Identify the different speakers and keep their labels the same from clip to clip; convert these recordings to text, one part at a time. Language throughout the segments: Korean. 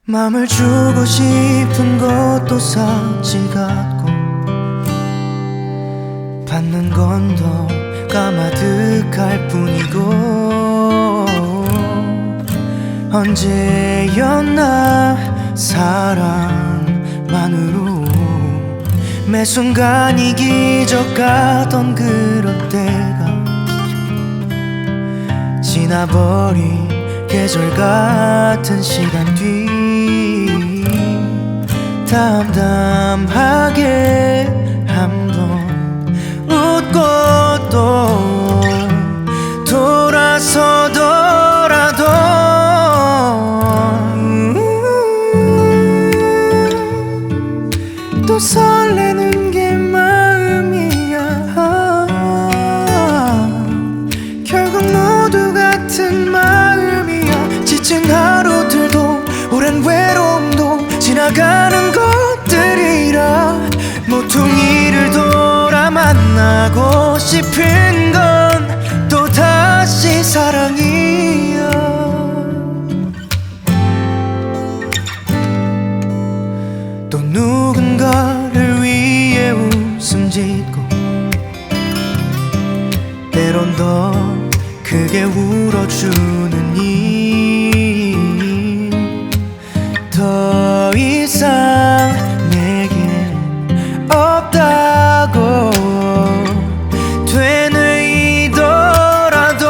Speaker 1: 맘을 주고 싶은 것도 사치 같고 받는 건 더 까마득할 뿐이고 언제였나 사랑만으로 매 순간이 기적 같던 그런 때가 지나버린 계절 같은 시간 뒤 담담하게 한번 웃고 또 돌아서더라도 또 설레는 게 마음이야. 결국 모두 같은 마음이야. 지친 하루들도 오랜 외로움도 지나가는 것들이라 모퉁이를 돌아 만나고 싶은 건 또다시 사랑이야. 또 누군가를 위해 웃음 짓고 때론 더 크게 울어주는 일 더 이상 내겐 없다고 되뇌이더라도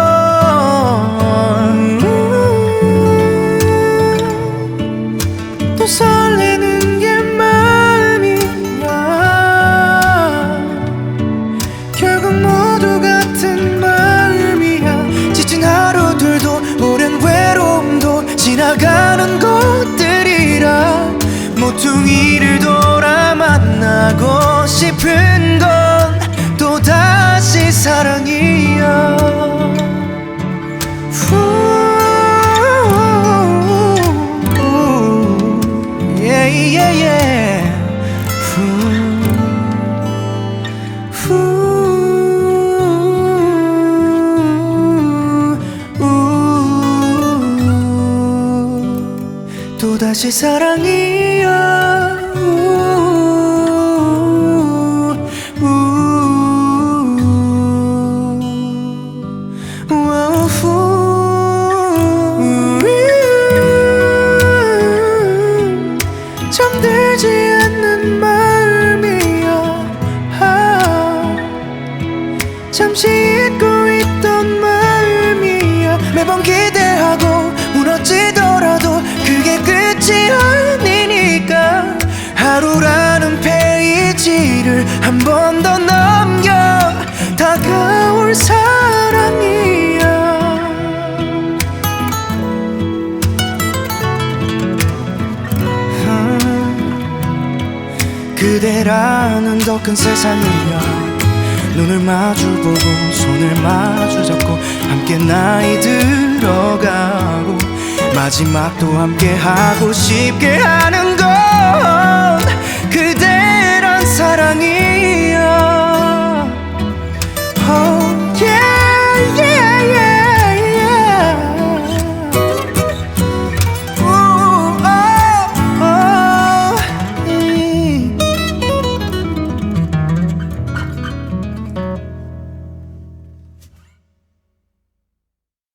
Speaker 1: 또 설레는 게 마음이야. 결국 모두 같은 마음이야. 지친 하루들도 오랜 외로움도 지나가는 것들이라 모퉁이를 돌아 만나고 싶은 건 또다시 사랑이야. Yeah, yeah, yeah. 또다시 사랑이야. 잠들지 않는 마음이야. 잠시 잊고 있던 마음이야. 매번 기대하고 무너지더라도 그게 끝이 아니니까 하루라는 페이지를 한 번 더 넘겨 다가올 사랑이야. 그대라는 더 큰 세상이야. 눈을 마주보고 손을 마주잡고 함께 나이 들어가고 마지막도 함께 하고 싶게 하는 건 그대란 사랑이